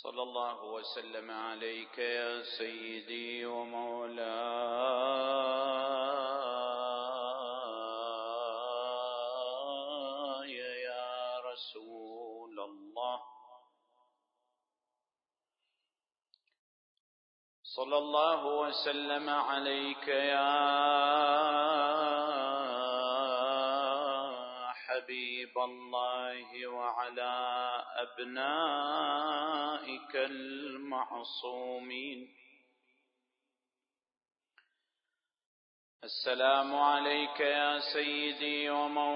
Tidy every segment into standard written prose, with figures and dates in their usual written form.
صلى الله وسلم عليك يا سيدي ومولاي يا رسول الله. صلى الله وسلم عليك يا حبيب الله وعلى أبنائك المعصومين. السلام عليك يا سيدي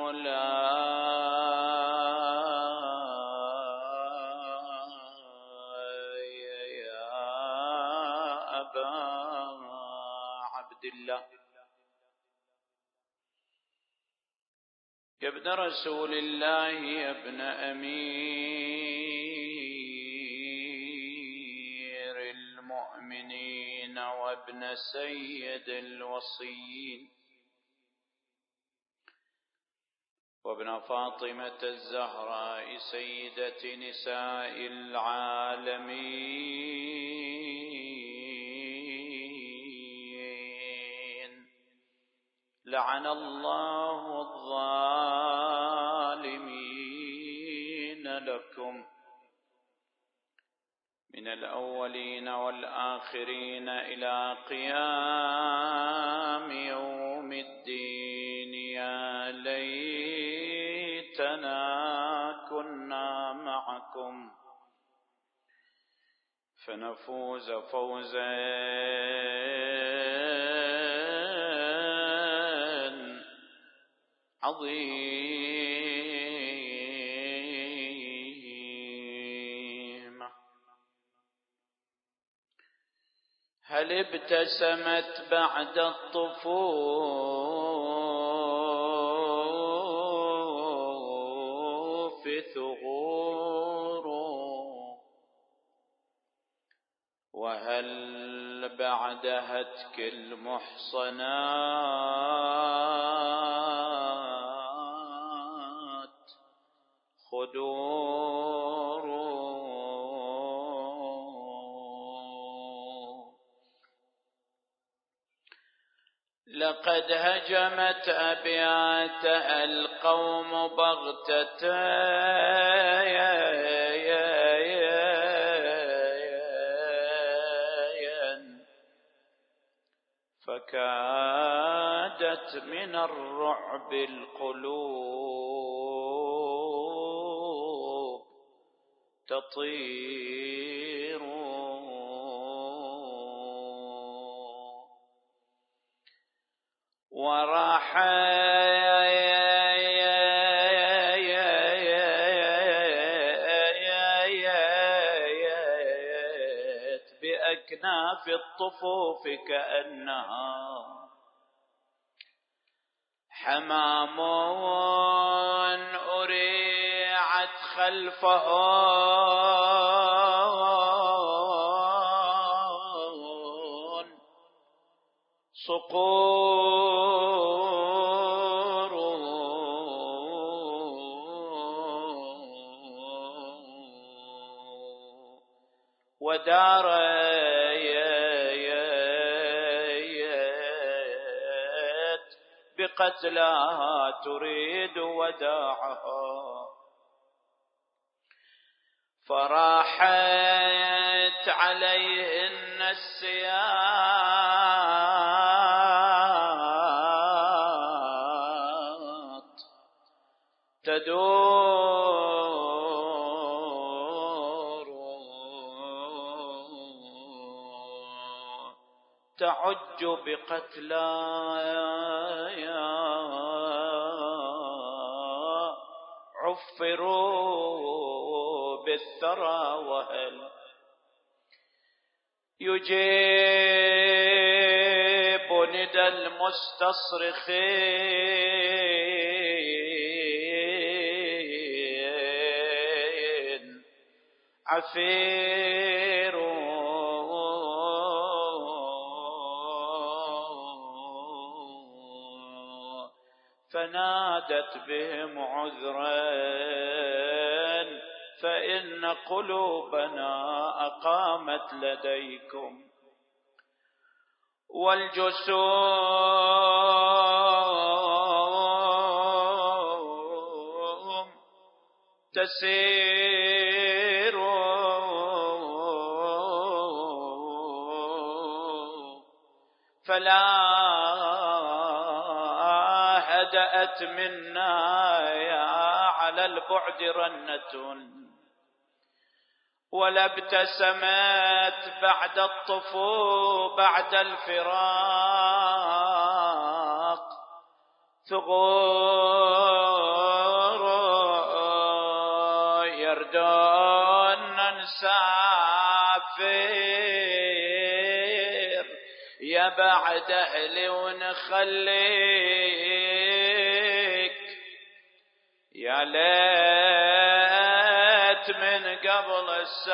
ومولاي يا أبا عبد الله، يا ابن رسول الله، يا ابن أمير المؤمنين وابن سيد الوصيين وابن فاطمة الزهراء سيدة نساء العالمين. لعن الله الظالمين لكم من الأولين والآخرين إلى قيام يوم الدين. يا ليتنا كنا معكم فنفوز فوزا عظيما. هل ابتسمت بعد الطفوف ثغور، وهل بعد هتك المحصنات خدور؟ لقد هجمت أبياتها القوم بغتة فكادت من الرعب القلوب تطير، وراحت بأكناف الطفوف كأنها حمام أريعت خلفه صقور، ودارت بقتلاها تريد وداعها، فراحت عليهن السياط تدور تعج بقتلايا عفروا بالثرى، وهل يجيب ندى المستصرخين عفير، فنادت بهم عذرا فإن قلوبنا قامت لديكم والجسوم تسير فلا هدأت منا يا على البعد رنة ولا ابتسمت بعد الطفو بعد الفراق ثغور يردون نسافر يا بعد أهلي ونخليك يا ليت من قبل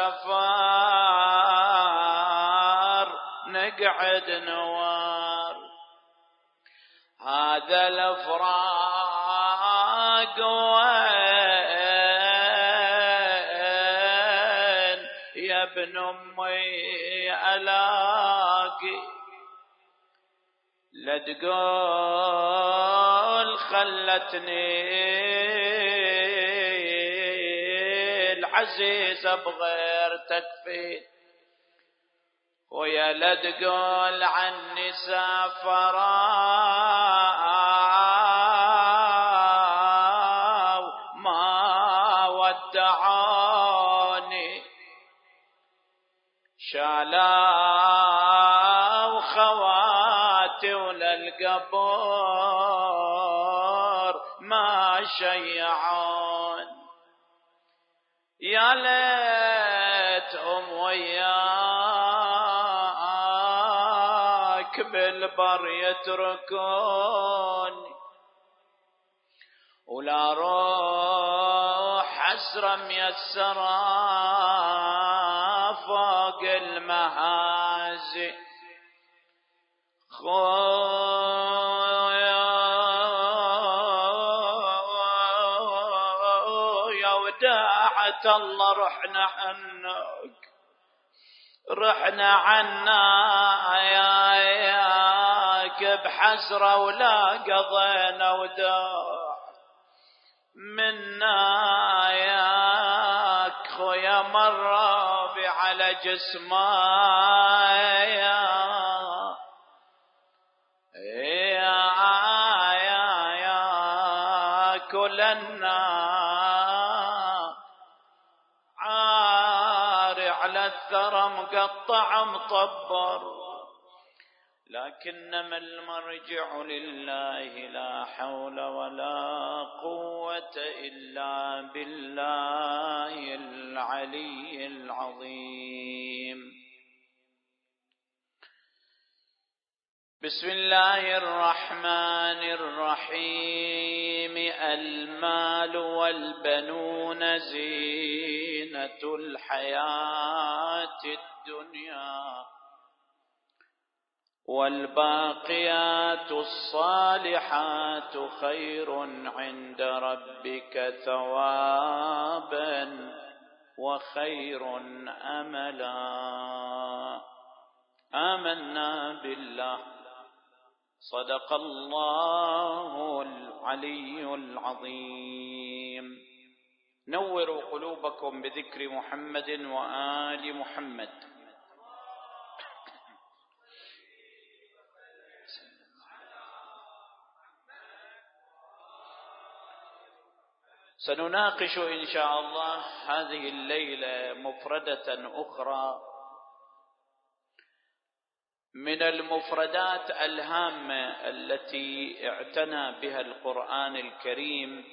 السفر نقعد نوار هذا الفراق وين يا ابن أمي ألاقي لا تقول خلتني العزيزة بغير تكفي ويا لا تقول عني سافروا ما ودعوني شالوا خواتي وللقبور ما شيعون يا ليتهم وياك بالبر يتركوني ولا روح حسرة ميسرة فوق المهازي خويا وداعة الله رحنا عنا ياك بحسرة ولا قضينا وداع منا ياك خويا مرة على جسمايا يا كلنا عاري على الثرى مقطع مطبر لكنما المرجع لله لا حول ولا قوة إلا بالله العلي العظيم. بسم الله الرحمن الرحيم. المال والبنون زينة الحياة الدنيا والباقيات الصالحات خير عند ربك ثوابا وخير أملا. آمنا بالله صدق الله العلي العظيم. نوروا قلوبكم بذكر محمد وآل محمد. سنناقش إن شاء الله هذه الليلة مفردة أخرى من المفردات الهامة التي اعتنى بها القرآن الكريم،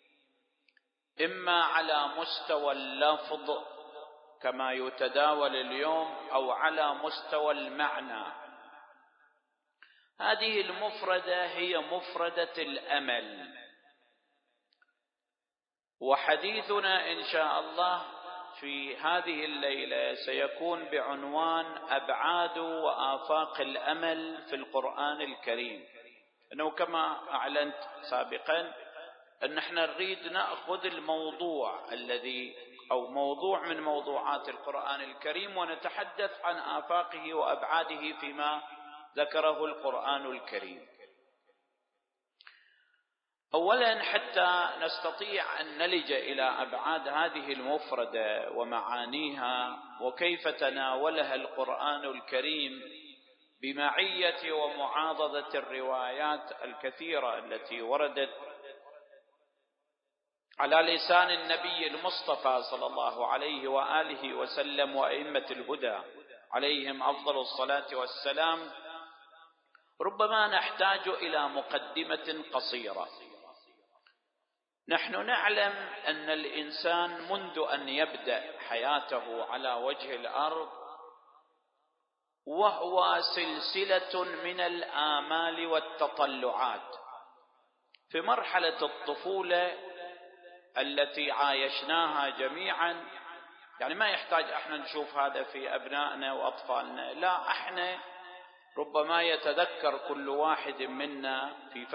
إما على مستوى اللفظ كما يتداول اليوم أو على مستوى المعنى. هذه المفردة هي مفردة الأمل، وحديثنا إن شاء الله في هذه الليلة سيكون بعنوان أبعاد وآفاق الأمل في القرآن الكريم. أنه كما أعلنت سابقا أن احنا نريد نأخذ الموضوع الذي أو موضوع من موضوعات القرآن الكريم، ونتحدث عن آفاقه وأبعاده فيما ذكره القرآن الكريم. أولا حتى نستطيع أن نلج إلى أبعاد هذه المفردة ومعانيها وكيف تناولها القرآن الكريم بمعية ومعاضدة الروايات الكثيرة التي وردت على لسان النبي المصطفى صلى الله عليه وآله وسلم وأئمة الهدى عليهم أفضل الصلاة والسلام، ربما نحتاج إلى مقدمة قصيرة. نحن نعلم أن الإنسان منذ أن يبدأ حياته على وجه الأرض وهو سلسلة من الآمال والتطلعات. في مرحلة الطفولة التي عايشناها جميعا، يعني ما يحتاج احنا نشوف هذا في أبنائنا وأطفالنا، لا، احنا ربما يتذكر كل واحد منا في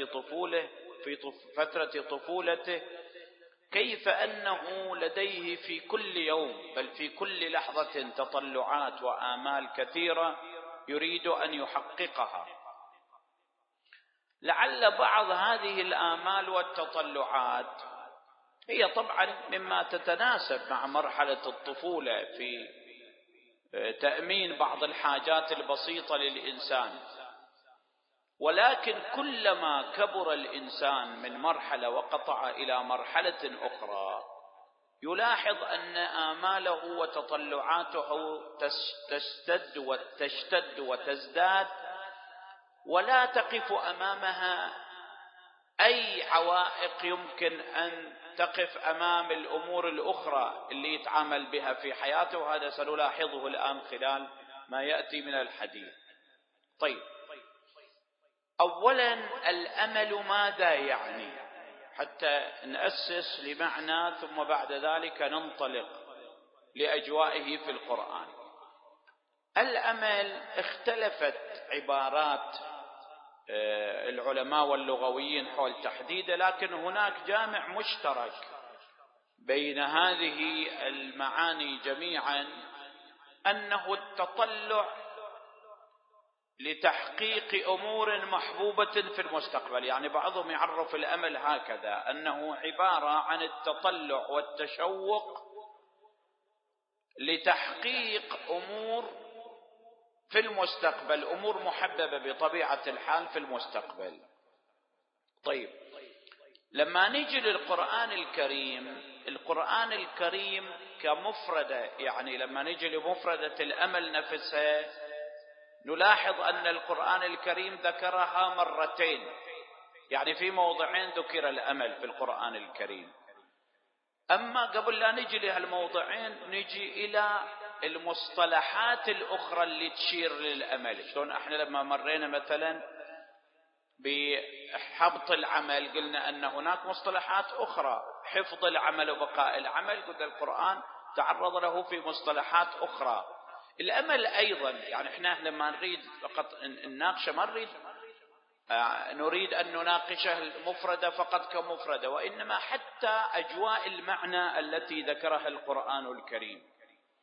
فترة طفولته كيف أنه لديه في كل يوم بل في كل لحظة تطلعات وآمال كثيرة يريد أن يحققها. لعل بعض هذه الآمال والتطلعات هي طبعا مما تتناسب مع مرحلة الطفولة في تأمين بعض الحاجات البسيطة للإنسان، ولكن كلما كبر الإنسان من مرحلة وقطع إلى مرحلة أخرى يلاحظ أن آماله وتطلعاته تشتد وتزداد، ولا تقف أمامها أي عوائق يمكن أن تقف أمام الأمور الأخرى اللي يتعامل بها في حياته، وهذا سنلاحظه الآن خلال ما يأتي من الحديث. طيب، أولا الأمل ماذا يعني؟ حتى نأسس لمعنى ثم بعد ذلك ننطلق لأجوائه في القرآن. الأمل اختلفت عبارات العلماء واللغويين حول تحديده، لكن هناك جامع مشترك بين هذه المعاني جميعا، أنه التطلع لتحقيق أمور محبوبة في المستقبل. يعني بعضهم يعرف الأمل هكذا، أنه عبارة عن التطلع والتشوق لتحقيق أمور في المستقبل، أمور محببة بطبيعة الحال في المستقبل. طيب، لما نيجي للقرآن الكريم، القرآن الكريم كمفردة، يعني لما نيجي لمفردة الأمل نفسها نلاحظ أن القرآن الكريم ذكرها مرتين، يعني في موضعين ذكر الأمل في القرآن الكريم. أما قبل لا نجي لهالموضعين نجي إلى المصطلحات الأخرى اللي تشير للأمل. شلون احنا لما مرينا مثلا بحبط العمل قلنا أن هناك مصطلحات أخرى، حفظ العمل وبقاء العمل، قلنا القرآن تعرض له في مصطلحات أخرى. الأمل أيضا، يعني احنا لما نريد فقط نناقشه ما نريد أن نناقشه المفردة فقط كمفردة، وإنما حتى أجواء المعنى التي ذكرها القرآن الكريم.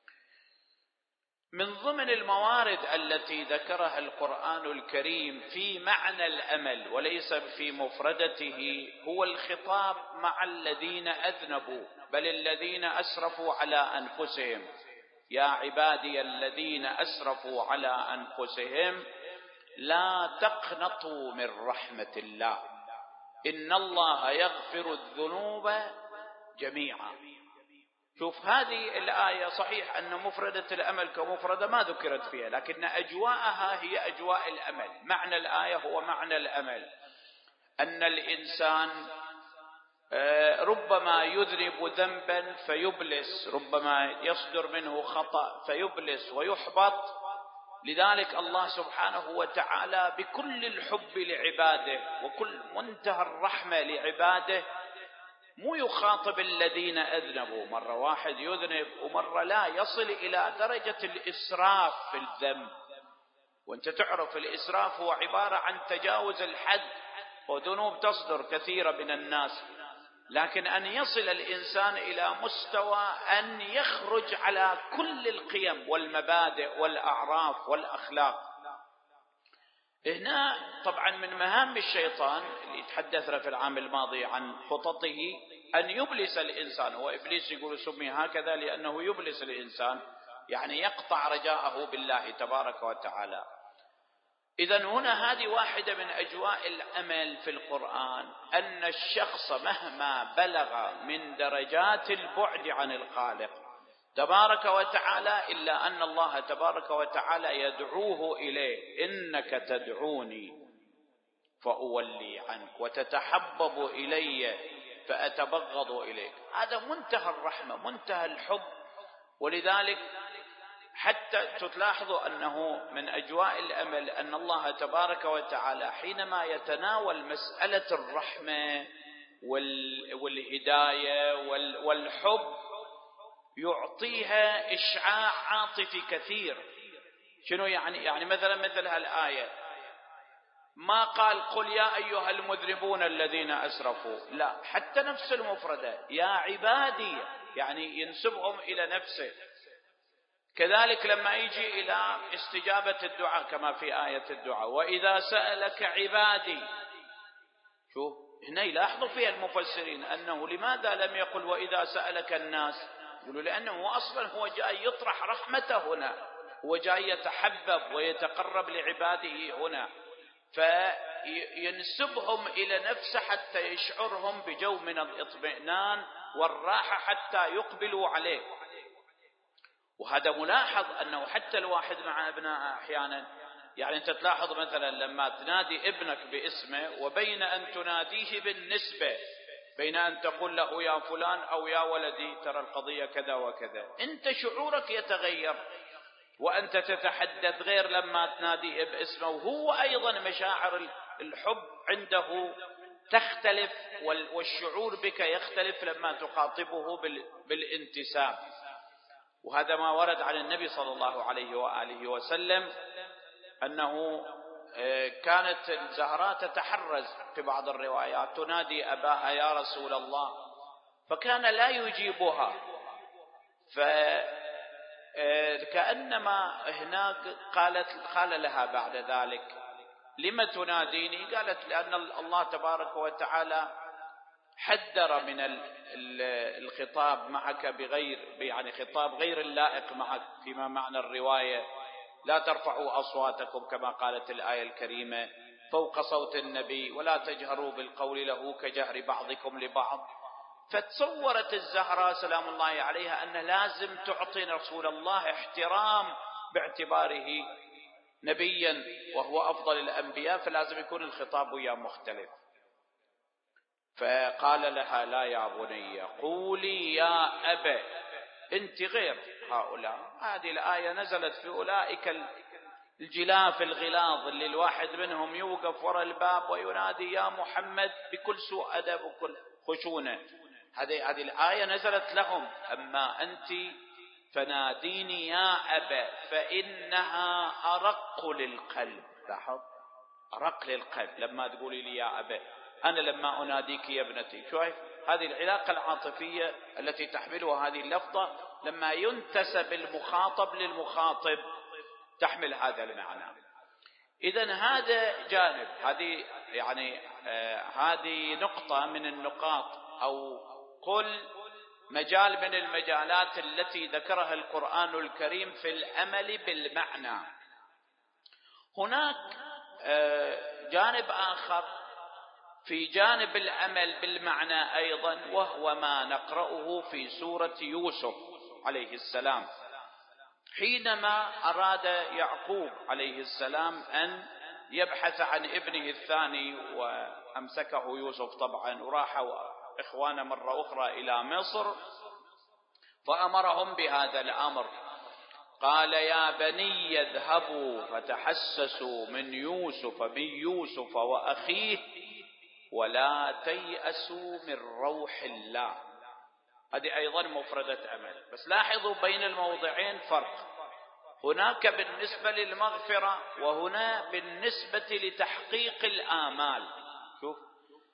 من ضمن الموارد التي ذكرها القرآن الكريم في معنى الأمل وليس في مفردته هو الخطاب مع الذين أذنبوا، بل الذين أسرفوا على أنفسهم. يا عبادي الذين أسرفوا على أنفسهم لا تقنطوا من رحمة الله إن الله يغفر الذنوب جميعا. شوف هذه الآية صحيح أن مفردة الأمل كمفردة ما ذكرت فيها، لكن أجواءها هي أجواء الأمل. معنى الآية هو معنى الأمل، أن الإنسان ربما يذنب ذنبا فيبلس، ربما يصدر منه خطأ فيبلس ويحبط. لذلك الله سبحانه وتعالى بكل الحب لعباده وكل منتهى الرحمة لعباده مو يخاطب الذين أذنبوا، مرة واحد يذنب ومرة لا، يصل إلى درجة الإسراف في الذنب. وانت تعرف الإسراف هو عبارة عن تجاوز الحد، وذنوب تصدر كثيرة من الناس لكن أن يصل الإنسان إلى مستوى أن يخرج على كل القيم والمبادئ والأعراف والأخلاق. هنا طبعا من مهام الشيطان اللي تحدثنا في العام الماضي عن خططه أن يبلس الإنسان. هو إبليس يقول سمي هكذا لأنه يبلس الإنسان، يعني يقطع رجاءه بالله تبارك وتعالى. إذن هنا هذه واحدة من أجواء الأمل في القرآن، أن الشخص مهما بلغ من درجات البعد عن الخالق تبارك وتعالى إلا أن الله تبارك وتعالى يدعوه إليه: إنك تدعوني فأولي عنك وتتحبب إلي فأتبغض إليك. هذا منتهى الرحمة، منتهى الحب. ولذلك حتى تلاحظوا أنه من أجواء الأمل أن الله تبارك وتعالى حينما يتناول مسألة الرحمة والهداية والحب يعطيها إشعاع عاطفي كثير. شنو يعني مثلا مثل هالآية ما قال قل يا أيها المذنبون الذين أسرفوا، لا، حتى نفس المفردة يا عبادي، يعني ينسبهم إلى نفسه. كذلك لما يجي إلى استجابة الدعاء كما في آية الدعاء وإذا سألك عبادي. شوف هنا يلاحظوا فيها المفسرين أنه لماذا لم يقل وإذا سألك الناس؟ يقولوا لأنه أصلا هو جاي يطرح رحمته هنا، هو جاي يتحبب ويتقرب لعباده هنا، فينسبهم إلى نفسه حتى يشعرهم بجو من الاطمئنان والراحة حتى يقبلوا عليه. وهذا ملاحظ أنه حتى الواحد مع أبناء أحيانا، يعني أنت تلاحظ مثلا لما تنادي ابنك باسمه وبين أن تناديه بالنسبة، بين أن تقول له يا فلان أو يا ولدي ترى القضية كذا وكذا، أنت شعورك يتغير وأنت تتحدث غير لما تناديه باسمه، وهو أيضا مشاعر الحب عنده تختلف والشعور بك يختلف لما تخاطبه بالانتساب. وهذا ما ورد عن النبي صلى الله عليه وآله وسلم أنه كانت الزهراء تتحرز في بعض الروايات تنادي أباها يا رسول الله، فكان لا يجيبها، فكأنما هناك قال لها بعد ذلك لم تناديني؟ قالت لأن الله تبارك وتعالى حذر من الخطاب معك بغير، يعني خطاب غير اللائق معك، فيما معنى الرواية لا ترفعوا أصواتكم كما قالت الآية الكريمة فوق صوت النبي ولا تجهروا بالقول له كجهر بعضكم لبعض. فتصورت الزهراء سلام الله عليها أن لازم تعطي رسول الله احترام باعتباره نبيا وهو أفضل الأنبياء، فلازم يكون الخطاب وياه مختلف. فقال لها لا يا بني قولي يا أبا، أنت غير هؤلاء. هذه الآية نزلت في أولئك الجلاف الغلاظ اللي الواحد منهم يوقف وراء الباب وينادي يا محمد بكل سوء أدب وكل خشونة. هذه الآية نزلت لهم. أما أنت فناديني يا أبا فإنها أرق للقلب. لاحظ أرق للقلب لما تقولي لي يا أبا، أنا لما أناديك يا ابنتي. شوف هذه العلاقة العاطفية التي تحملها هذه اللفظة لما ينتسب المخاطب للمخاطب تحمل هذا المعنى. إذن هذا جانب، هذه يعني هذه نقطة من النقاط أو قل مجال من المجالات التي ذكرها القرآن الكريم في الأمل بالمعنى. هناك جانب آخر في جانب الأمل بالمعنى أيضا، وهو ما نقرأه في سورة يوسف عليه السلام، حينما أراد يعقوب عليه السلام أن يبحث عن ابنه الثاني وأمسكه يوسف طبعا، وراحوا إخوانا مرة أخرى إلى مصر فأمرهم بهذا الأمر. قال يا بني يذهبوا فتحسسوا من يوسف وأخيه ولا تيأسوا من روح الله. هذه أيضا مفردة أمل، بس لاحظوا بين الموضعين فرق، هناك بالنسبة للمغفرة وهنا بالنسبة لتحقيق الآمال. شوف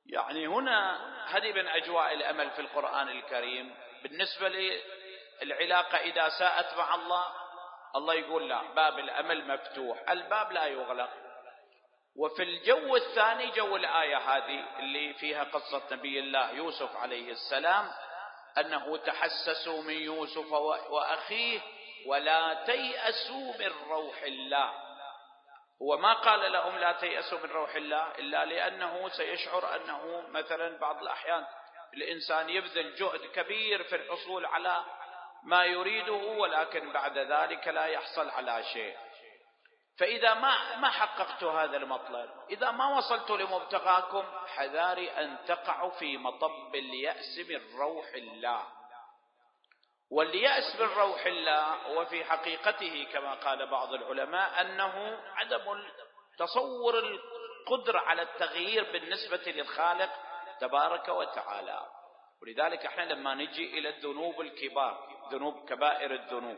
يعني هنا هذه من أجواء الأمل في القرآن الكريم. بالنسبة للعلاقة إذا ساءت مع الله، الله يقول لا، باب الأمل مفتوح، الباب لا يغلق. وفي الجو الثاني جو الآية هذه اللي فيها قصة نبي الله يوسف عليه السلام، أنه تحسسوا من يوسف وأخيه ولا تيأسوا من روح الله. هو ما قال لهم لا تيأسوا من روح الله إلا لأنه سيشعر أنه مثلا بعض الأحيان الإنسان يبذل جهد كبير في الحصول على ما يريده، ولكن بعد ذلك لا يحصل على شيء. فإذا ما حققت هذا المطلب، إذا ما وصلت لمبتغاكم، حذاري أن تقعوا في مطب اليأس من روح الله. واليأس من روح الله وفي حقيقته كما قال بعض العلماء أنه عدم تصور القدرة على التغيير بالنسبة للخالق تبارك وتعالى. ولذلك احنا لما نجي إلى الذنوب الكبار، ذنوب كبائر الذنوب،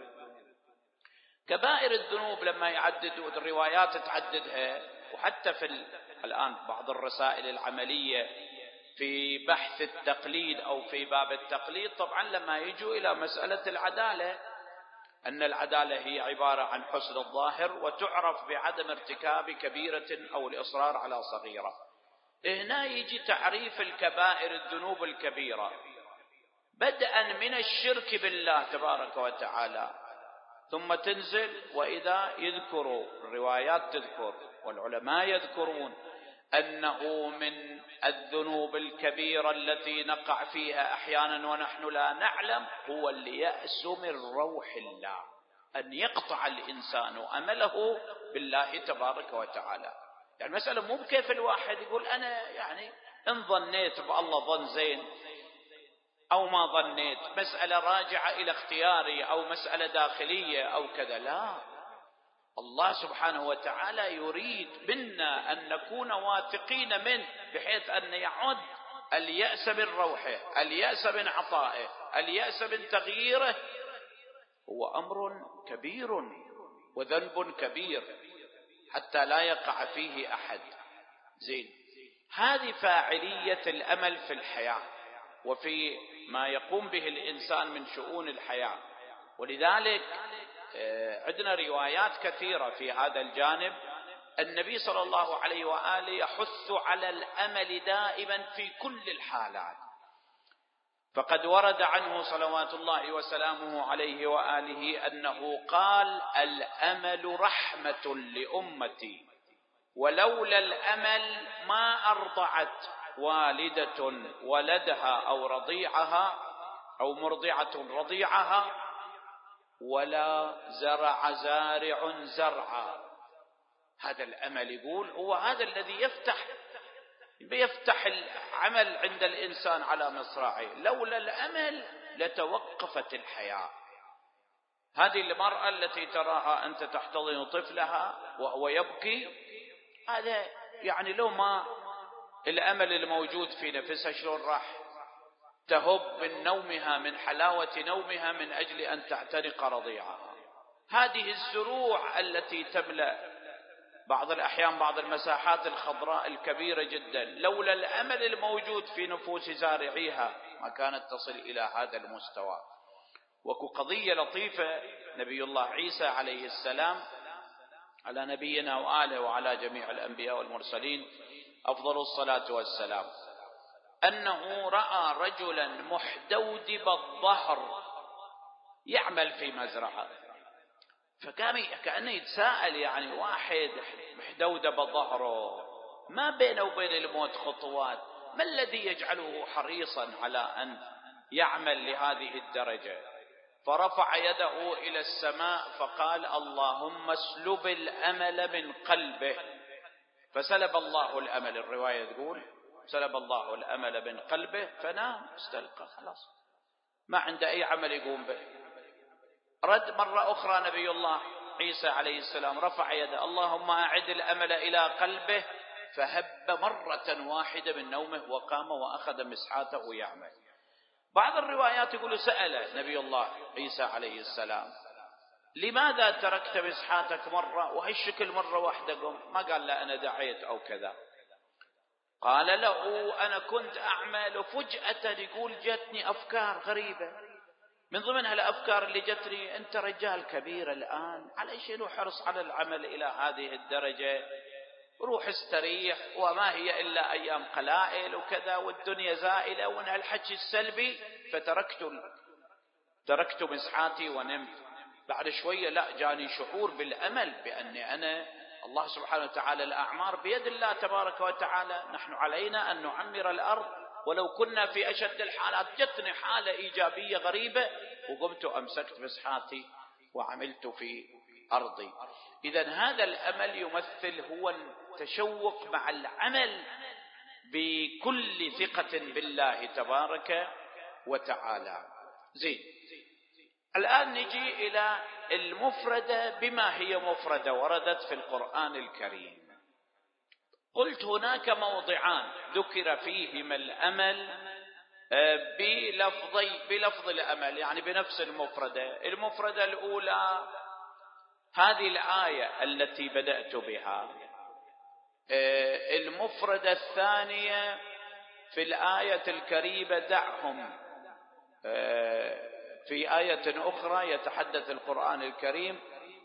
كبائر الذنوب لما يعددوا الروايات تعددها، وحتى في الآن بعض الرسائل العملية في بحث التقليد أو في باب التقليد، طبعا لما يجوا إلى مسألة العدالة، أن العدالة هي عبارة عن حسن الظاهر وتعرف بعدم ارتكاب كبيرة أو الإصرار على صغيرة. هنا يجي تعريف الكبائر الذنوب الكبيرة، بدءا من الشرك بالله تبارك وتعالى، ثم تنزل وإذا يذكروا الروايات تذكر والعلماء يذكرون أنه من الذنوب الكبيرة التي نقع فيها أحيانا ونحن لا نعلم هو اليأس من روح الله، أن يقطع الإنسان أمله بالله تبارك وتعالى. يعني مسألة مو بكيف الواحد يقول أنا يعني إن ظنيت بالله ظن زين أو ما ظنيت، مسألة راجعة إلى اختياري أو مسألة داخلية أو كذا. لا، الله سبحانه وتعالى يريد منا أن نكون واثقين منه، بحيث أن يعد اليأس من روحه، اليأس من عطائه، اليأس من تغييره هو أمر كبير وذنب كبير حتى لا يقع فيه أحد. زين، هذه فاعلية الأمل في الحياة وفي ما يقوم به الإنسان من شؤون الحياة. ولذلك عندنا روايات كثيرة في هذا الجانب. النبي صلى الله عليه وآله يحث على الأمل دائما في كل الحالات، فقد ورد عنه صلوات الله وسلامه عليه وآله أنه قال: الأمل رحمة لأمتي، ولولا الأمل ما أرضعت والدة ولدها أو رضيعها أو مرضعة رضيعها، ولا زرع زارع زرعا. هذا الأمل يقول هو هذا الذي يفتح العمل عند الإنسان على مصراعيه. لولا الأمل لتوقفت الحياة. هذه المرأة التي تراها أنت تحتضن طفلها وهو يبكي، هذا يعني لو ما الأمل الموجود في نفسها شلون راح تهب من نومها، من حلاوة نومها، من أجل أن تعتنق رضيعها. هذه الزروع التي تملأ بعض الأحيان بعض المساحات الخضراء الكبيرة جدا، لولا الأمل الموجود في نفوس زارعيها ما كانت تصل إلى هذا المستوى. وقضية لطيفة، نبي الله عيسى عليه السلام على نبينا وآله وعلى جميع الأنبياء والمرسلين أفضل الصلاة والسلام، أنه رأى رجلا محدودب الظهر يعمل في مزرعة، فقام كأنه يتساءل، يعني واحد محدودب ظهره ما بينه وبين الموت خطوات، ما الذي يجعله حريصا على أن يعمل لهذه الدرجة؟ فرفع يده إلى السماء فقال: اللهم اسلب الأمل من قلبه، فسلب الله الأمل. الرواية تقول سلب الله الأمل من قلبه، فنام استلقى، خلاص ما عنده أي عمل يقوم به. رد مرة أخرى نبي الله عيسى عليه السلام، رفع يده: اللهم أعد الأمل إلى قلبه، فهب مرة واحدة من نومه وقام وأخذ مسحاته يعمل. بعض الروايات يقول سأل نبي الله عيسى عليه السلام: لماذا تركت مسحاتك مرة وهالشكل مرة واحدة قم؟ ما قال لا أنا دعيت أو كذا. قال له أنا كنت أعمل وفجأة يقول جتني أفكار غريبة، من ضمنها الأفكار اللي جتني أنت رجال كبير الآن، على شنو حرص على العمل إلى هذه الدرجة؟ روح استريح، وما هي إلا أيام قلائل وكذا، والدنيا زائلة، وإن الحكي السلبي. تركت مسحاتي ونمت. بعد شوية لا، جاني شعور بالأمل بأني أنا الله سبحانه وتعالى الأعمار بيد الله تبارك وتعالى، نحن علينا أن نعمر الأرض ولو كنا في أشد الحالات. جتني حالة إيجابية غريبة وقمت أمسكت مسحاتي وعملت في أرضي. إذن هذا الأمل يمثل هو التشوق مع العمل بكل ثقة بالله تبارك وتعالى. زين، الآن نجي إلى المفردة بما هي مفردة وردت في القرآن الكريم. قلت هناك موضعان ذكر فيهما الأمل بلفظ الأمل، يعني بنفس المفردة. المفردة الأولى هذه الآية التي بدأت بها. المفردة الثانية في الآية الكريمة دعهم. في آية أخرى يتحدث القرآن الكريم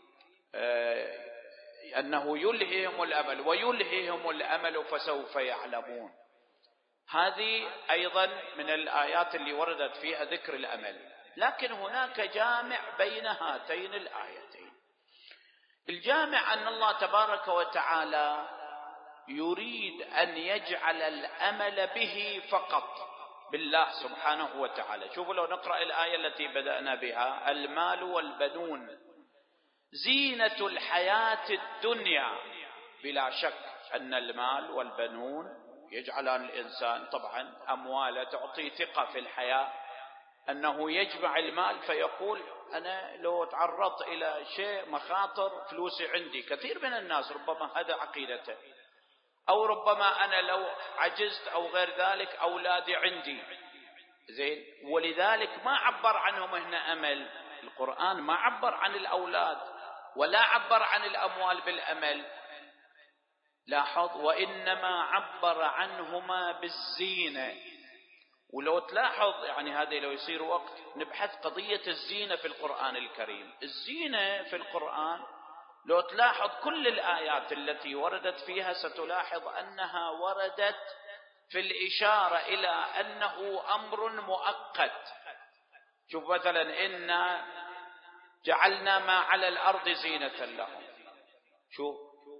أنه يلهيهم الأمل ويلهيهم الأمل فسوف يعلمون. هذه أيضا من الآيات اللي وردت فيها ذكر الأمل، لكن هناك جامع بين هاتين الآيتين. الجامع أن الله تبارك وتعالى يريد أن يجعل الأمل به فقط، بالله سبحانه وتعالى. شوفوا لو نقرأ الآية التي بدأنا بها: المال والبنون زينة الحياة الدنيا. بلا شك أن المال والبنون يجعلان الإنسان، طبعا أمواله تعطي ثقة في الحياة، أنه يجمع المال فيقول أنا لو تعرضت إلى شيء مخاطر فلوسي عندي. كثير من الناس ربما هذا عقيدته، أو ربما أنا لو عجزت أو غير ذلك أولادي عندي. زين، ولذلك ما عبر عنهم هنا أمل. القرآن ما عبر عن الأولاد ولا عبر عن الأموال بالأمل، لاحظ، وإنما عبر عنهما بالزينة. ولو تلاحظ يعني هذا لو يصير وقت نبحث قضية الزينة في القرآن الكريم. الزينة في القرآن لو تلاحظ كل الآيات التي وردت فيها ستلاحظ أنها وردت في الإشارة إلى أنه أمر مؤقت. شوف مثلا إنا جعلنا ما على الأرض زينة لهم، شوف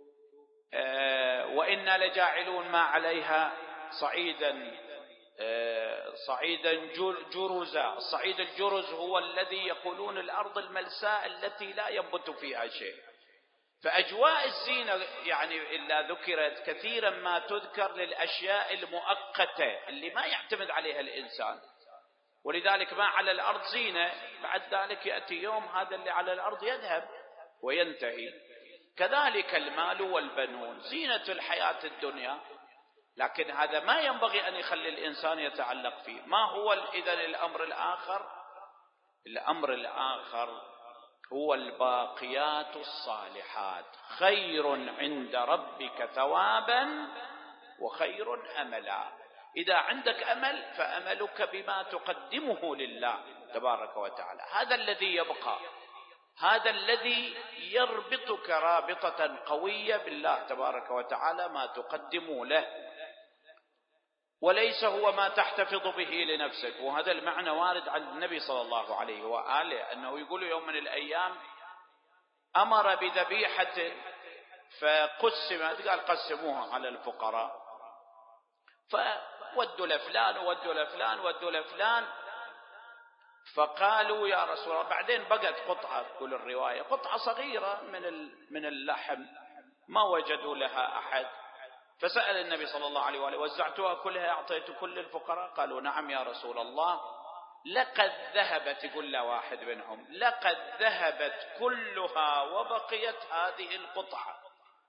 وإنا لجاعلون ما عليها صعيدا جرزا. الصعيد الجرز هو الذي يقولون الأرض الملساء التي لا ينبت فيها شيء. فأجواء الزينة يعني إلا ذكرت كثيرا ما تذكر للأشياء المؤقتة اللي ما يعتمد عليها الإنسان، ولذلك ما على الأرض زينة، بعد ذلك يأتي يوم هذا اللي على الأرض يذهب وينتهي. كذلك المال والبنون زينة الحياة الدنيا، لكن هذا ما ينبغي أن يخلي الإنسان يتعلق فيه. ما هو إذن الأمر الآخر؟ الأمر الآخر هو الباقيات الصالحات خير عند ربك ثوابا وخير أملا. إذا عندك أمل فأملك بما تقدمه لله تبارك وتعالى، هذا الذي يبقى، هذا الذي يربطك رابطة قوية بالله تبارك وتعالى، ما تقدم له، وليس هو ما تحتفظ به لنفسك. وهذا المعنى وارد عن النبي صلى الله عليه وآله، أنه يقول يوم من الأيام أمر بذبيحة فقسمت، قال قسموها على الفقراء، فودوا لفلان وودوا لفلان ودوا لفلان، فقالوا يا رسول الله، بعدين بقت قطعة، تقول الرواية قطعة صغيرة من اللحم ما وجدوا لها أحد، فسأل النبي صلى الله عليه وآله: وزعتها كلها، أعطيت كل الفقراء؟ قالوا نعم يا رسول الله. لقد ذهبت، يقول له واحد منهم، لقد ذهبت كلها وبقيت هذه القطعة.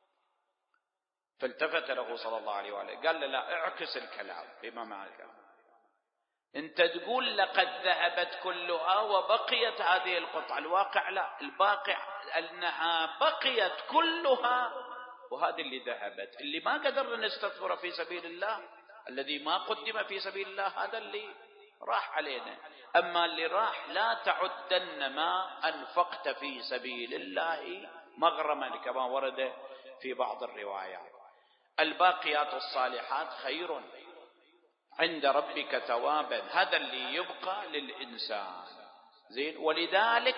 فالتفت له صلى الله عليه وآله قال له: لا، اعكس الكلام بما معك، انت تقول لقد ذهبت كلها وبقيت هذه القطعة، الواقع لا، الواقع أنها بقيت كلها وهذه اللي ذهبت. اللي ما قدرنا نستثمره في سبيل الله، الذي ما قدم في سبيل الله، هذا اللي راح علينا. أما اللي راح لا تعدن ما أنفقت في سبيل الله مغرما، كما ورد في بعض الروايات. الباقيات الصالحات خير عند ربك ثوابا، هذا اللي يبقى للإنسان. زين. ولذلك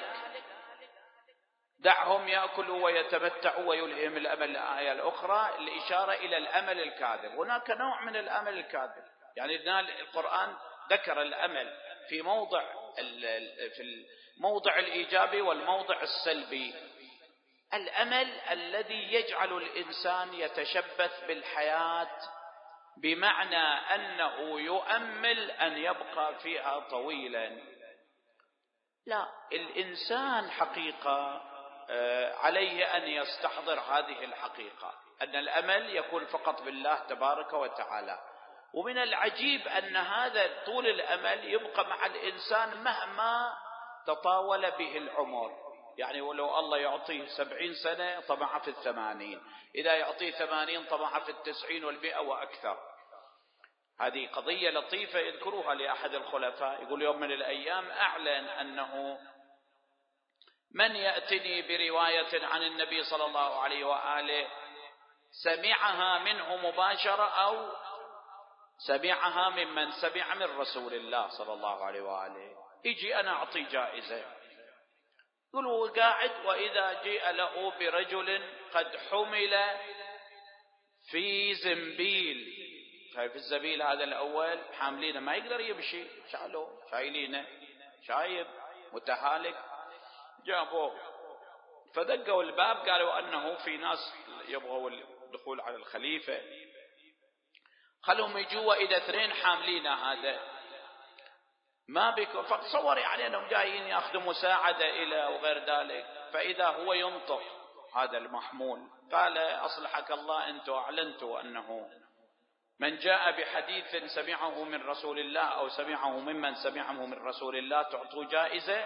دعهم يأكلوا ويتمتعوا ويلههم الأمل. الآية الأخرى الإشارة إلى الأمل الكاذب. هناك نوع من الأمل الكاذب، يعني القرآن ذكر الأمل في الموضع الإيجابي والموضع السلبي. الأمل الذي يجعل الإنسان يتشبث بالحياة، بمعنى أنه يؤمل أن يبقى فيها طويلا. لا، الإنسان حقيقة عليه أن يستحضر هذه الحقيقة، أن الأمل يكون فقط بالله تبارك وتعالى. ومن العجيب أن هذا طول الأمل يبقى مع الإنسان مهما تطاول به العمر. يعني ولو الله يعطيه 70 سنة طمع في 80، إذا يعطيه 80 طمع في 90 و100 وأكثر. هذه قضية لطيفة يذكروها لأحد الخلفاء، يقول يوم من الأيام أعلن أنه من يأتني برواية عن النبي صلى الله عليه وآله سمعها منه مباشرة أو سمعها ممن سمع من رسول الله صلى الله عليه وآله، يجي أنا أعطي جائزة. يقولوا قاعد، وإذا جاء له برجل قد حمل في زنبيل، شايف الزبيل هذا الأول حاملينه ما يقدر يمشي، شايلينه شايب متهالك، جابوه فدقوا الباب، قالوا أنه في ناس يبغوا الدخول على الخليفة، خلهم يجوا إذا 2 حاملين هذا ما بك. فتصور يعني أنهم جايين يأخذوا مساعدة إلى وغير ذلك، فإذا هو ينطق هذا المحمول قال أصلحك الله، أنتم أعلنتوا أنه من جاء بحديث سمعه من رسول الله أو سمعه ممن سمعه من رسول الله تعطوا جائزة.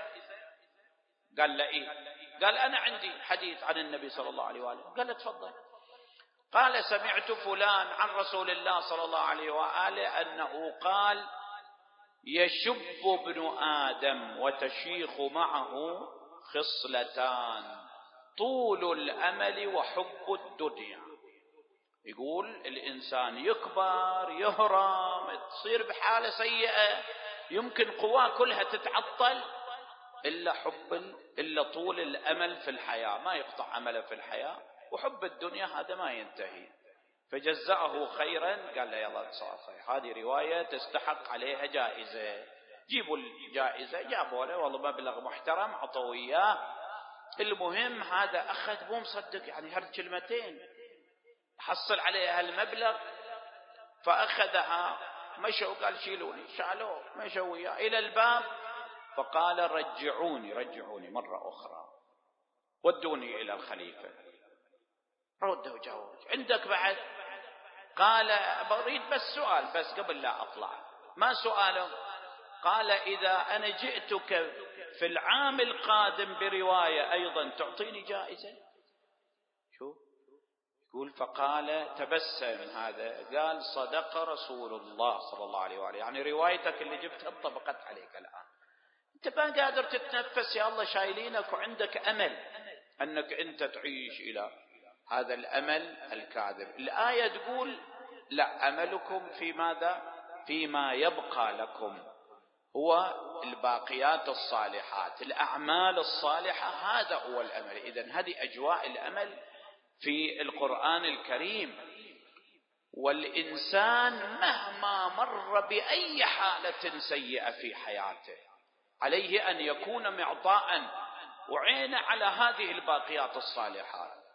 قال لا إيه؟ قال أنا عندي حديث عن النبي صلى الله عليه وآله. قال تفضل. قال سمعت فلان عن رسول الله صلى الله عليه وآله أنه قال يشب ابن آدم وتشيخ معه خصلتان، طول الأمل وحب الدنيا. يقول الإنسان يكبر يهرم تصير بحالة سيئة، يمكن قواه كلها تتعطل إلا طول الأمل في الحياة، ما يقطع أمله في الحياة، وحب الدنيا هذا ما ينتهي. فجزأه خيرا، قال له يلا تصافي، هذه رواية تستحق عليها جائزة، جيبوا الجائزة. جابوا له والله مبلغ محترم عطوا إياه. المهم هذا أخذ مو مصدق، يعني هالكلمتين حصل عليها المبلغ، فأخذها مشوا، قال شيلوني، شالوه مشوا وياه إلى الباب، فقال رجعوني مرة أخرى، ودوني إلى الخليفة. رده جاوب عندك بعد؟ قال بريد بس سؤال بس قبل لا أطلع. ما سؤاله؟ قال إذا أنا جئتك في العام القادم برواية أيضا تعطيني جائزة. شو يقول؟ فقال تبسم هذا، قال صدق رسول الله صلى الله عليه وآله، يعني روايتك اللي جبتها انطبقت عليك الآن، انت ما قادر تتنفس يا الله شايلينك، وعندك أمل أنك أنت تعيش إلى هذا الأمل الكاذب. الآية تقول لا، أملكم في ماذا؟ فيما يبقى لكم، هو الباقيات الصالحات، الأعمال الصالحة، هذا هو الأمل. إذن هذه أجواء الأمل في القرآن الكريم. والإنسان مهما مر بأي حالة سيئة في حياته عليه أن يكون معطاء وعين على هذه الباقيات الصالحات.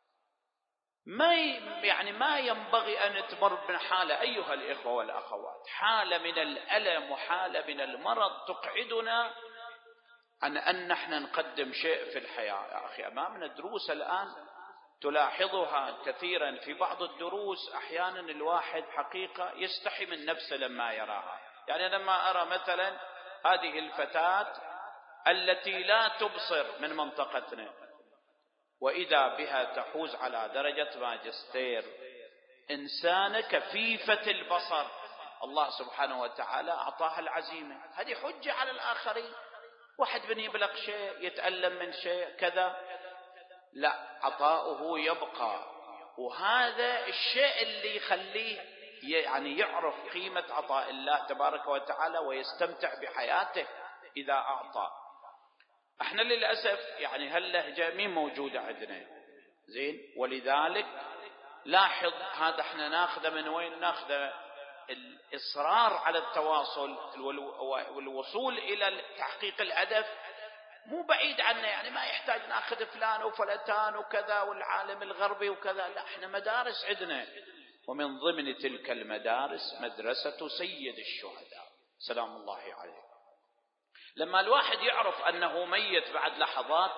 ما ينبغي أن تمر بحالة أيها الإخوة والأخوات، حالة من الألم وحالة من المرض تقعدنا عن أن نحن نقدم شيء في الحياة. يا أخي أمامنا دروس الآن تلاحظها كثيرا في بعض الدروس، أحيانا الواحد حقيقة يستحي من نفسه لما يراها. يعني لما أرى مثلا هذه الفتاة التي لا تبصر من منطقتنا، وإذا بها تحوز على درجة ماجستير. إنسانة كفيفة البصر، الله سبحانه وتعالى أعطاها العزيمة، هذه حجة على الآخرين. واحد من يبلغ شيء، يتألم من شيء كذا، لا، عطاؤه يبقى. وهذا الشيء اللي يخليه يعني يعرف قيمة عطاء الله تبارك وتعالى ويستمتع بحياته إذا أعطى. احنا للأسف يعني هاللهجة مين موجودة عندنا، زين، ولذلك لاحظ هذا احنا ناخذه من وين؟ ناخذه الإصرار على التواصل والوصول إلى تحقيق الهدف مو بعيد عنا، يعني ما يحتاج ناخذ فلان وفلتان وكذا والعالم الغربي وكذا، لا، احنا مدارس عندنا، ومن ضمن تلك المدارس مدرسة سيد الشهداء سلام الله عليه. لما الواحد يعرف أنه ميت بعد لحظات،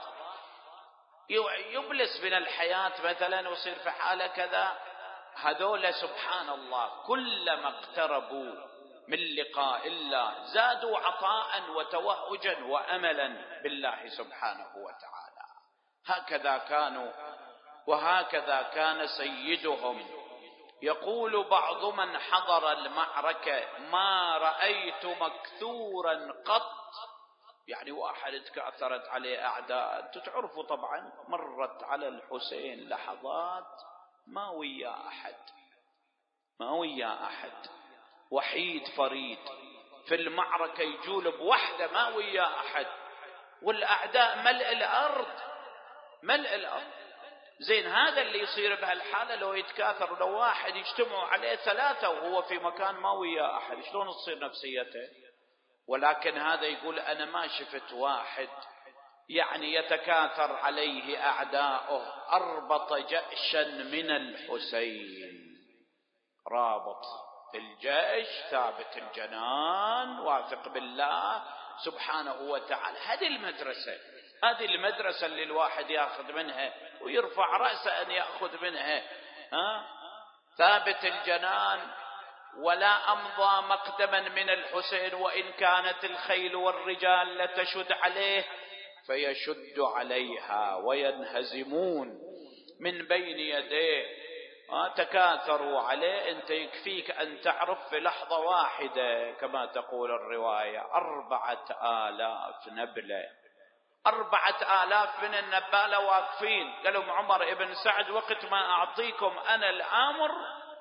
يبلس من الحياة مثلا ويصير في حالة كذا، هذول سبحان الله كلما اقتربوا من لقاء الله زادوا عطاء وتوهجا وأملا بالله سبحانه وتعالى. هكذا كانوا وهكذا كان سيدهم. يقول بعض من حضر المعركة: ما رأيت مكثورا قط. يعني واحد تكاثرت عليه أعداء، تعرفوا طبعا مرت على الحسين لحظات ما ويا أحد، ما ويا أحد، وحيد فريد في المعركة يجول بوحدة ما ويا أحد، والأعداء ملء الأرض، ملء الأرض. زين، هذا اللي يصير بهالحالة لو يتكاثر، لو واحد يجتمعوا عليه ثلاثة وهو في مكان ما ويا أحد، شلون تصير نفسيته؟ ولكن هذا يقول أنا ما شفت واحد يعني يتكاثر عليه أعداؤه أربط جأشا من الحسين، رابط الجيش ثابت الجنان واثق بالله سبحانه وتعالى. هذه المدرسة، هذه المدرسة اللي الواحد يأخذ منها ويرفع رأسه أن يأخذ منها. ثابت الجنان ولا أمضى مقدما من الحسين، وإن كانت الخيل والرجال لتشد عليه فيشد عليها وينهزمون من بين يديه. تكاثروا عليه، أنت يكفيك أن تعرف في لحظة واحدة كما تقول الرواية 4000 نبلة، 4000 من النبالة واقفين. قالوا عمر بن سعد: وقت ما أعطيكم أنا الأمر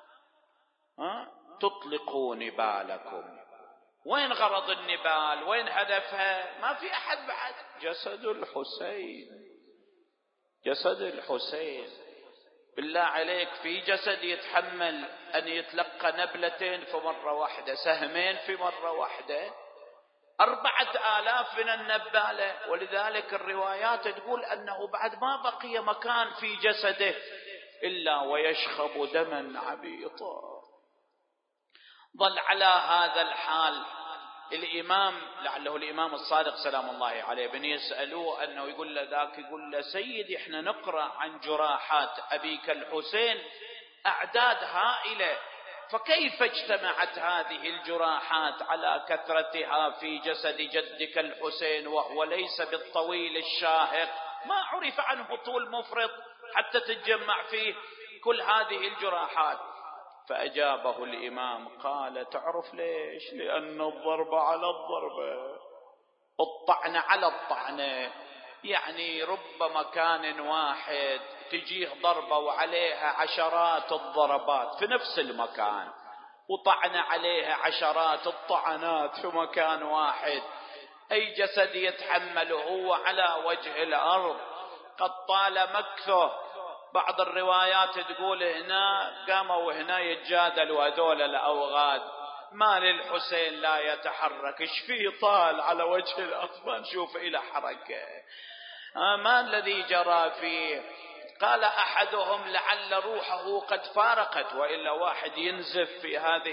تطلقوا نبالكم. وين غرض النبال؟ وين هدفها؟ ما في أحد بعد. جسد الحسين، جسد الحسين. بالله عليك، في جسد يتحمل أن يتلقى نبلتين في مرة واحدة، سهمين في مرة واحدة؟ 4000 من النبالة. ولذلك الروايات تقول أنه بعد ما بقي مكان في جسده إلا ويشخب دما عبيطا. ظل على هذا الحال الإمام، لعله الإمام الصادق سلام الله عليه، بن يسألوه أنه يقول له ذاك، يقول له: سيدي احنا نقرأ عن جراحات أبيك الحسين أعداد هائلة، فكيف اجتمعت هذه الجراحات على كثرتها في جسد جدك الحسين وهو ليس بالطويل الشاهق، ما عرف عنه طول مفرط حتى تتجمع فيه كل هذه الجراحات؟ فأجابه الإمام قال: تعرف ليش؟ لأن الضربة على الضربة، الطعنة على الطعنة. يعني رب مكان واحد تجيه ضربة وعليها عشرات الضربات في نفس المكان، وطعنة عليها عشرات الطعنات في مكان واحد. أي جسد يتحمله هو على وجه الأرض؟ قد طال مكثه. بعض الروايات تقول هنا قاموا هنا يتجادلوا هذول الأوغاد: ما للحسين لا يتحرك، ايش فيه طال على وجه الأرض ما نشوف إلى حركة، ما الذي جرى فيه؟ قال أحدهم: لعل روحه قد فارقت، وإلا واحد ينزف في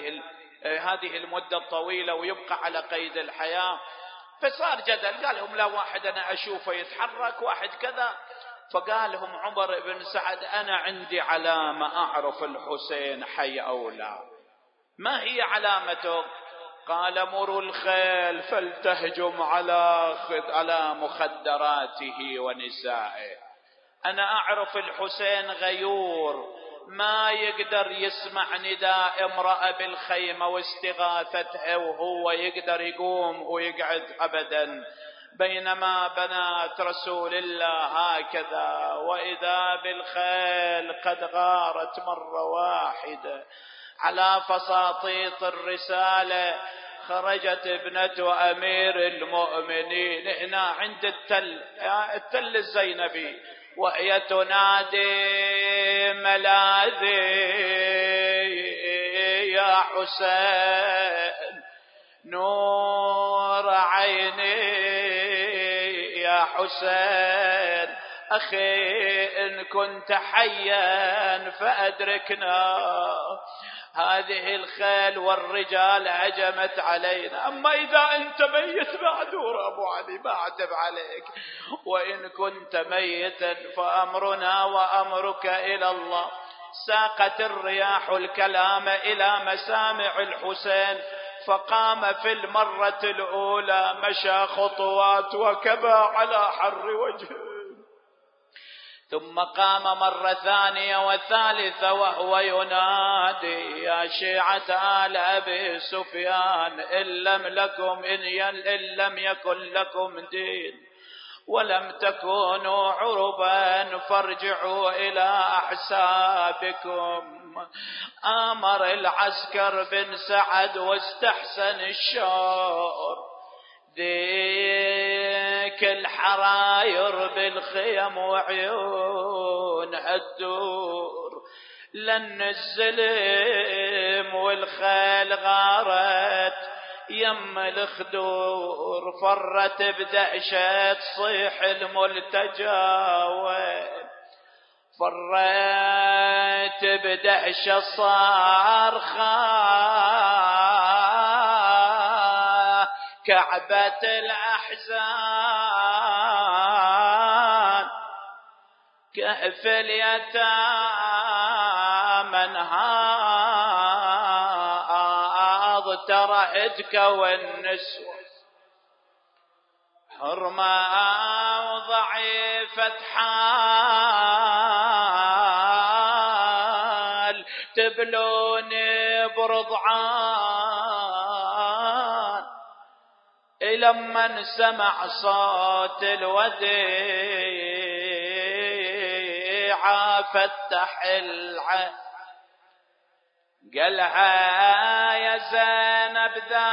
هذه المدة الطويلة ويبقى على قيد الحياة. فصار جدل، قال لهم: لا، واحد أنا أشوفه يتحرك، واحد كذا. فقال لهم عمر بن سعد: أنا عندي علامة أعرف الحسين حي أو لا. ما هي علامته؟ قال: مروا الخيل فلتهجم على مخدراته ونسائه. أنا أعرف الحسين غيور، ما يقدر يسمع نداء امرأة بالخيمة واستغاثتها وهو يقدر يقوم ويقعد أبدا. بينما بنات رسول الله هكذا، وإذا بالخيل قد غارت مرة واحدة على فساطيط الرسالة. خرجت ابنة أمير المؤمنين هنا عند التل الزينبي، وهي تنادي ملاذي يا حسين، نور عيني يا حسين، أخي إن كنت حيا فأدركنا، هذه الخيل والرجال هجمت علينا، أما إذا أنت ميت معذور أبو علي ما أعتب عليك، وإن كنت ميتا فأمرنا وأمرك إلى الله. ساقت الرياح الكلام إلى مسامع الحسين، فقام في المرة الأولى مشى خطوات وكبى على حر وجهه، ثم قام مرة ثانية وثالثة وهو ينادي يا شيعة آل أبي سفيان، إن لم يكن لكم دين ولم تكونوا عربا فارجعوا إلى أحسابكم. آمر العسكر بن سعد واستحسن الشور، ذيك الحراير بالخيم وعيون الدور، لن الزلم والخيل غارت يم الخدور، فرت بدهشة تصيح الملتجى، فرت بدهشة صارخة كعبة الأحزان، كهف اليتامى انهاض ترهتك والنسوة، حرمة وضعيفة حال تبلوني برضعان، لمن سمع صوت الوديعة فتح العين، قالها يا زينب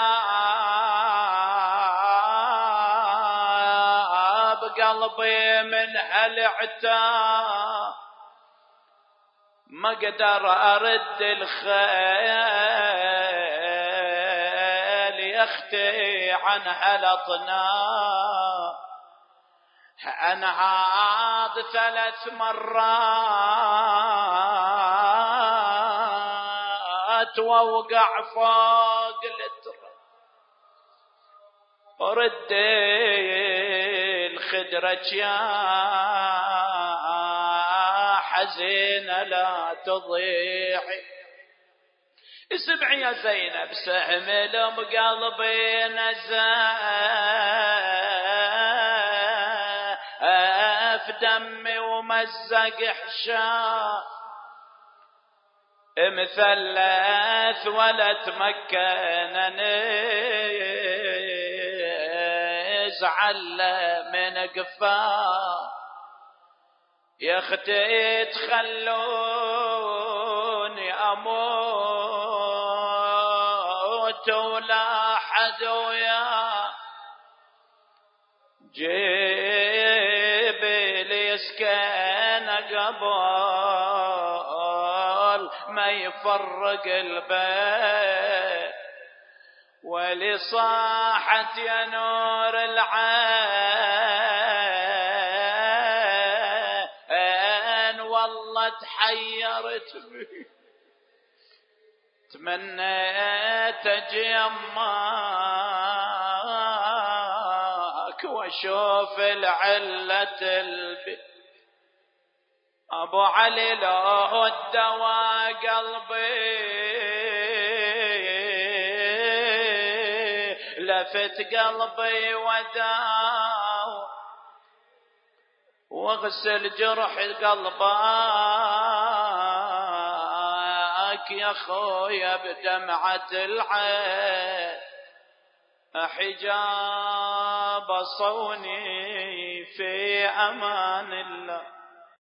ذاب قلبي من هالعتاب، ما اقدر ارد الخيل يختي عن هالأطناب، انهاض 3 مرات ووقع فوق التراب، ردي الخدرة يا حزينة لا تضيعي، اسمعي يا زينب سهم لم قلبي نزف دمي ومزق حشام، مثلث ولا تمكن نزعل من قفاه، يا اختي تخلوني اموت ولا حد ويا، جيبي لي سكينة قبل ما يفرق البيت، ولي صاحت يا نور العين، والله تحيرت بي، تمنيت اجي يماك واشوف العلة البي، ابو علي لو الدواء قلبي لفت قلبي وداو، واغسل جرح قلبك يا خويا بدمعة العين، حجاب صوني في أمان الله.